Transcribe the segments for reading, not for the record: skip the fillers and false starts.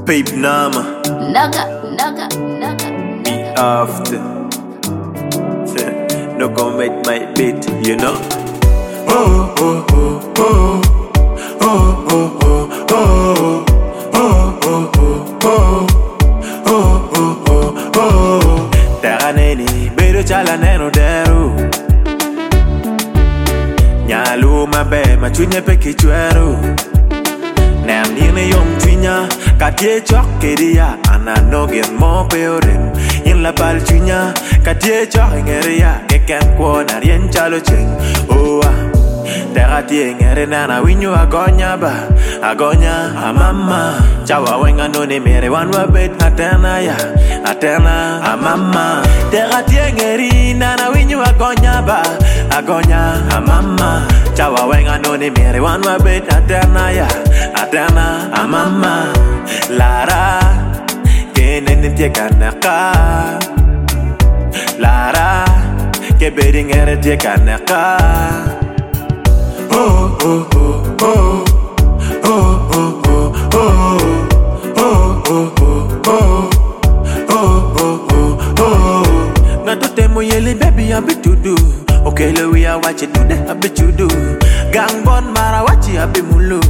Babe Nama Naga me after no come with my beat, you know. Oh oh oh oh oh oh oh oh oh oh oh oh oh Taraneni bedo chala neno deru Nyalu mabe machunye pe kichweru Nem nine yom twinya katie chok kedia anano gen mo peorem in la bal twinya katie chok ngeria keken kwa na rien chalo cheng oh Terati ngere nana winyu agonya ba agonya amama chawa wenga no ne mere wanwa bet atena ya atena amama terati ngeri nana winyu agonya ba agonya amama chawa wenga no ne mere wanwa bet atena ya atena amama lara kenen tie kanaka lara ke bedingere tie kanaka oh oh oh oh oh oh oh oh oh oh Nato temo yele baby I bet you do okay le we are watch it today I bet you do gang bon mara watch I be mulu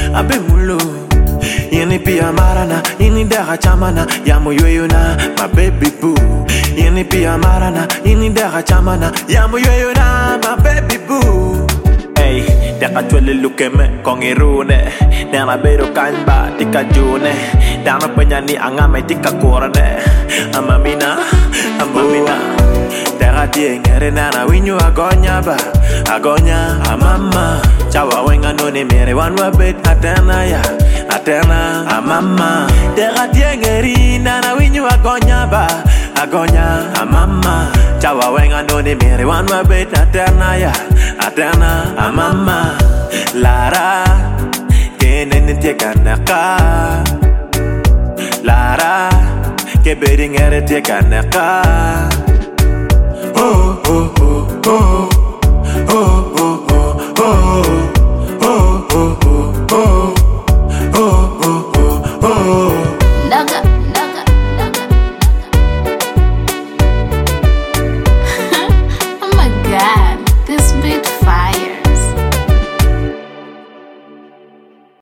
Yeni pia marana ini dera chamana yamu yoyona my baby boo Yeni pia marana ini dera chamana yamu yoyona my baby boo Hey, deka twele lukeme kongirune Nena bedo kanba tika june Dana penyani angame tika korane Amamina Deka tie ngere nana winyu agonya ba Agonya amama Chawa wenga noni mere wanwa bet atena ya Atena amama Deka tie ngeri nana winyu agonya ba Agonya amama Chawa wenga noni mere wanwa bet atena ya Atena amama Lara kenen tie kanaka Lara ke bedingere tie kanaka